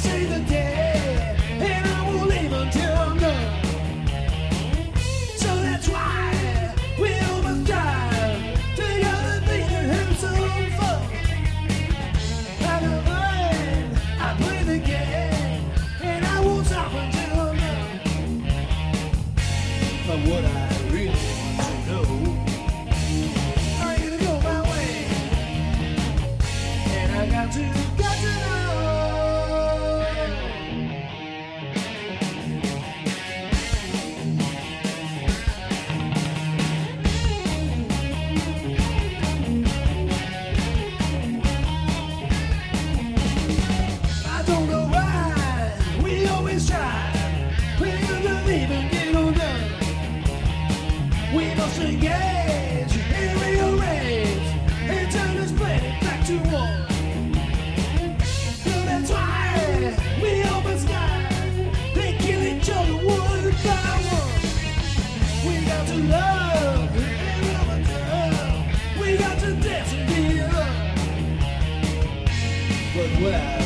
say the day, and I won't leave until I'm done. So that's why we almost died. Together things that have some fun. I don't mind, I play the game, and I won't stop until I'm done. But what I really want to know, are you gonna go my way? And I got to know. I don't know why we always try. We believe and get on done. We must engage and rearrange and turn this planet back to one. So that's why we almost die. They kill each other one by one. We got to love and love and love. We got to dance and be in love. But what I